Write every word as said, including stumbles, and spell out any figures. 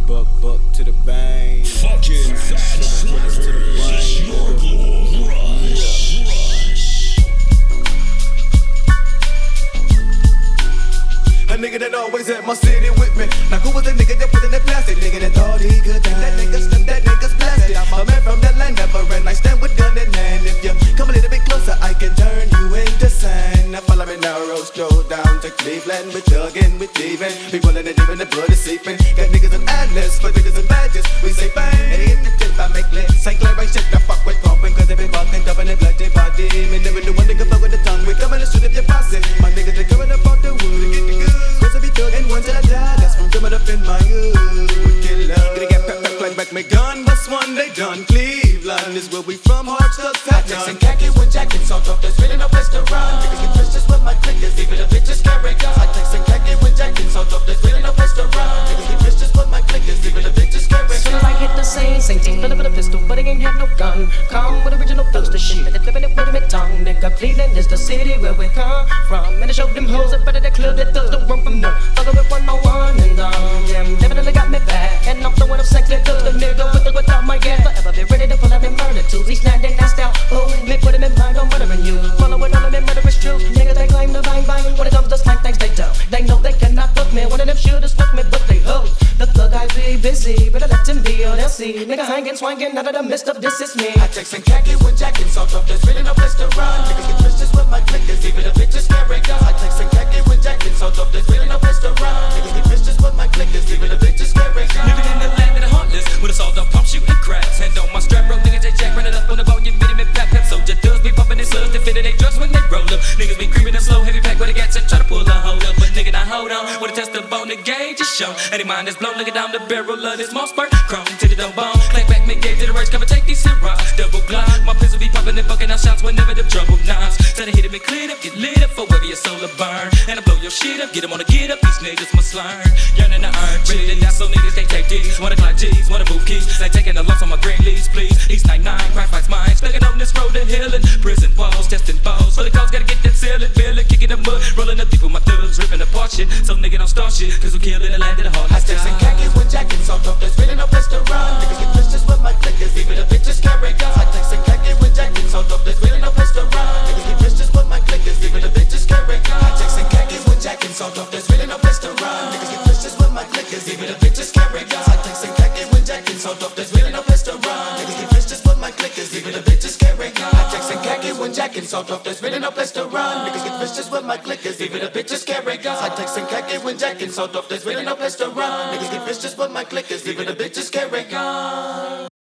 Buck, buck to the bang. Fucking fat Bullets to the brain. Snorkel Rush. A nigga that always at my city with me. Now who was the nigga that put in the plastic? Nigga that thought he could die. That nigga slipped, that nigga's blasted. I'm a man from that land, never ran. I stand with gun in hand. If you come a little bit closer, I can turn you into sand. Now follow me now, road stroll down to Cleveland. We thuggin', we thievin', we rollin' it deep in the blood is seeping. Got niggas in atlas, for niggas in badges. We say bang, and they hit the tip, I make lit. Saint Clair ain't shit to fuck with pumping, cause they been bucking, dumping and blood, they body. Me never do one nigga fuck with the tongue. We coming to shoot up your posse. My niggas, they coming up off the wood to get the goods. Cause I be thuggin' one till I die. That's from coming up in my hood. Wicked love. Gonna get pep, pep, like back, my gun. Bust one, they done. Cleveland is where we from. Hard stuff, tight done. And khaki when jackets on top, there's really no place to run. Niggas get twisted with my clickers, even the bitches carry guns. I text and khaki when jackets on top, there's really no place to run. Niggas get twisted with my clickers, even the bitches carry guns. Soon as I hit the scene, same team, fill up with a pistol, but they ain't have no gun. Come with original gangsta shit, they flipping it with a tongue. Nigga, Cleveland is the city where we come from. And I show them hoes up better than clear that thugs don't run from none. Fuckin' with one oh one and um, them definitely got me back. And I'm throwing up sex that thugs, the nigga with or without my gas. Forever be ready to pull up and murder too. These nine they nasty out, oh, me put him in mind on murdering you. Follow with all of them murderous truth. Niggas they claim to bang bang. When it comes to slang things they don't. They know they cannot fuck me. One of them should've stuck me, but they hoes. The thug I be busy, but I let him be or they'll see. Nigga hanging, swanging out of the midst of this is me. I text and khaki when jackets on top, there's really no place to run. Niggas get twisted with my clickers, even the bitches carry guns. I text and khaki when jackets on top, there's really no place to run. Niggas get twisted with my clickers, even the bitches carry guns. Living in the land of the heartless, with a sawed off pump shooting cracks. Hand on my strap, bro, niggas they jack, running up on the bone, you bitty me pap pap. Soldier thugs be pumping their slugs, they fit they drugs when they roll up. Niggas be creeping and slow, heavy pack with a gas and try to pull a hold up. But nigga, now hold on, with a test of bone, the gauge is shown. Any mind is blown, looking down the barrel of this small spurt. Chrome to the dome bone, clap back, make gauge to the race, come and take these rocks. Double glock, my pistol be popping and bucking out shots whenever the trouble knocks. Tell the hit me clean up, get lit up for wherever your soul will burn. And I blow your shit up, get them on the get up, these niggas must learn. Yearning to earn, ready to die, so niggas can't take these. Wanna clock G's, wanna move keys, they taking a loss on my green leaves, please. East nine nine, crime fights mine, stuck on this road to healing. Prison walls, testing balls, for the cause gotta get that ceiling, feeling, kicking the mud, rolling up deep with my thugs, ripping apart shit. So nigga don't start shit, cause we kill in the land of the heart. I text and khaki when jackets on top, there's really no place to run. Niggas get twisted with my clickers, even the bitches carry guns. I text and khaki when jackets on top, there's really no place to run. Niggas get twisted with my clickers, even the bitches carry guns. I text and khaki when jackets on top, there's really no place to run. Niggas get twisted with my clickers, even the bitches carry guns. I text and khaki when jackets on top, there's really no place to run. Niggas get twisted with my clickers, even the bitches carry guns. I text and khaki when jackets on top, there's really no place to run. Niggas get twisted with my clickers, even the bitches carry guns. I text and khaki when jackets on top, there's really no place to run. Niggas get twisted with my clickers, even the bitches carry guns.